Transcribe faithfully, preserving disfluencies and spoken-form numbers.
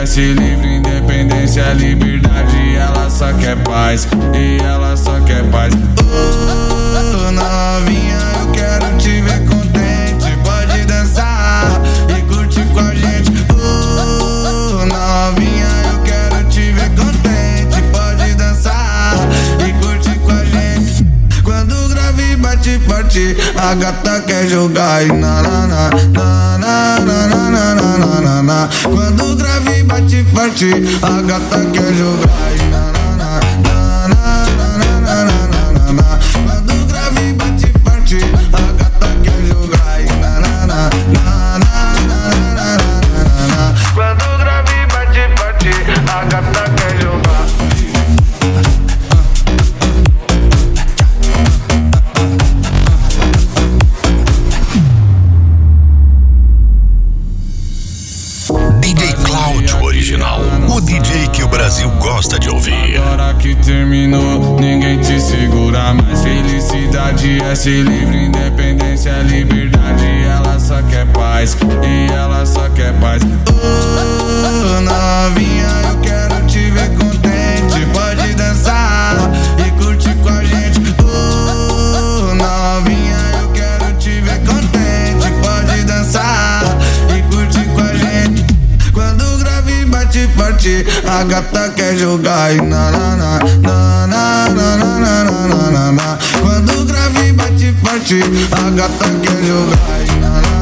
Se livre, independência, liberdade, ela só quer paz, e ela só quer paz. Oh, novinha, eu quero te ver contente, pode dançar e curtir com a gente. Oh, novinha, eu quero te ver contente, pode dançar e curtir com a gente. Quando o grave bate forte, a gata quer jogar e na na na na na na na na na na na. Quando o grave bate forte, a gata quer jogar e na na na na na na na na na. Quando o grave bate forte, a gata quer jogar e na na na na na na na na. Quando o grave bate forte, a gata quer jogar. D J Cláudio Original, o D J que o Brasil gosta de ouvir. Agora que terminou, ninguém te segura mais. Felicidade é ser livre, independência é liberdade, ela só quer paz, e ela só quer paz. Oh, novinha, eu quero te ver contente, pode dançar e curtir com a gente. Oh, novinha, eu quero te ver contente, pode dançar e curtir com a gente. Quando o grave bate forte, a gata quer jogar e na na na na na na na na na na. Quando o grave bate forte, a gata quer jogar e na na